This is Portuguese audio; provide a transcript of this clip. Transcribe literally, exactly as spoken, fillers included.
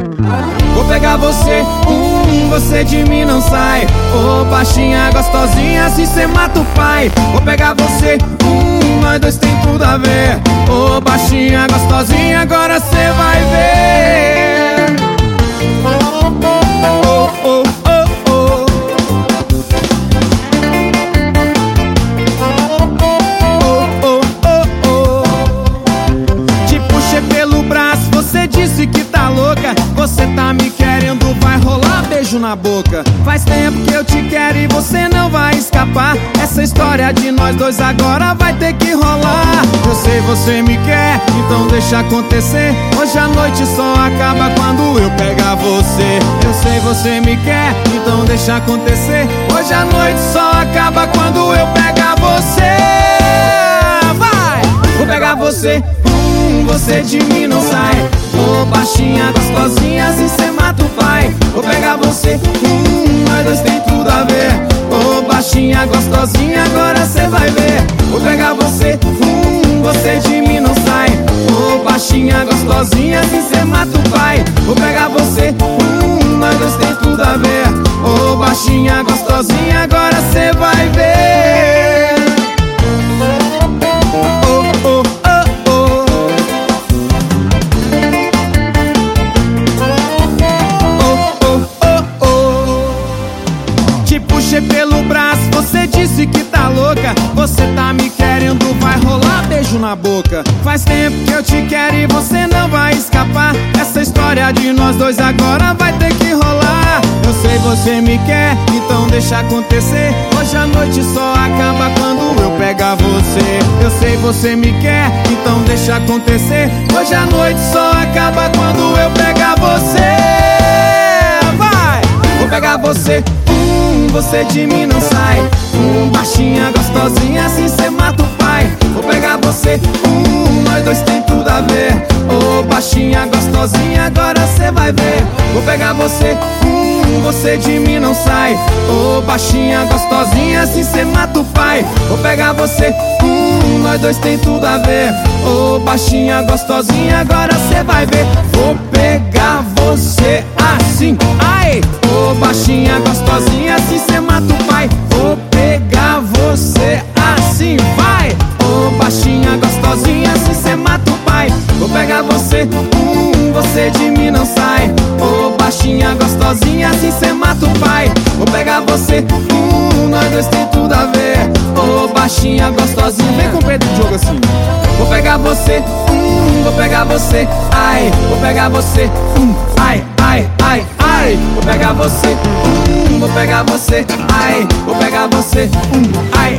Vou pegar você, hum, você de mim não sai. Ô, baixinha gostosinha, assim cê mata o pai. Vou pegar você, hum, nós dois tem tudo a ver. Ô, baixinha gostosinha, agora cê vai ver. Oh, oh, oh, oh. Oh, oh, oh, oh. Te puxei pelo braço, você disse que tá louca. Você tá me querendo, vai rolar beijo na boca. Faz tempo que eu te quero e você não vai escapar. Essa história de nós dois agora vai ter que rolar. Eu sei você me quer, então deixa acontecer. Hoje a noite só acaba quando eu pegar você. Eu sei você me quer, então deixa acontecer. Hoje a noite só acaba quando eu pegar você. Vai! Vou pegar você, hum, você de mim não sai. Ô, baixinha gostosinha, assim cê mata o pai. Vou pegar você, hum, nós dois tem tudo a ver. Ô, baixinha gostosinha, agora cê vai ver. Vou pegar você, hum, você de mim não sai. Ô, baixinha gostosinha, assim cê mata o pai. Vou pegar você, hum, nós dois tem tudo a ver. Ô, baixinha gostosinha, agora cê vai ver. Oh, oh, oh, oh. Te puxei pelo braço, você disse que tá louca. Você tá me querendo, vai rolar beijo na boca. Faz tempo que eu te quero e você não vai escapar. Essa história de nós dois agora vai ter que rolar. Eu sei você me quer, então deixa acontecer. Hoje a noite só acaba quando eu pegar você. Eu sei você me quer, então deixa acontecer. Hoje a noite só acaba quando eu pegar você. Vai! Vou pegar você, hum, você de mim não sai. Hum, baixinha gostosinha, assim cê mata o pai. Vou pegar você, hum, nós dois tem tudo a ver. Ô, baixinha gostosinha, agora cê vai ver. Vou pegar você, hum, você de mim não sai. Ô, baixinha gostosinha, assim cê mata o pai. Vou pegar você, hum, nós dois tem tudo a ver. Ô, baixinha gostosinha, agora cê vai ver. Vou pegar você assim, ai. Ô, baixinha gostosinha, assim cê mata o pai. Vou pegar você assim, vai. Ô, baixinha gostosinha, assim cê mata o pai. Vou pegar você, hum, você de mim não sai. Ô, baixinha gostosinha, assim cê mata o pai. Vou pegar você, hum, nós dois tem tudo a ver. Ô, baixinha gostosinha, vem com o peito de jogo assim. Vou pegar você, hum, vou pegar você, ai. Vou pegar você, hum, ai, ai, ai, ai. Vou pegar você, hum, vou pegar você, ai. Vou pegar você, hum, ai,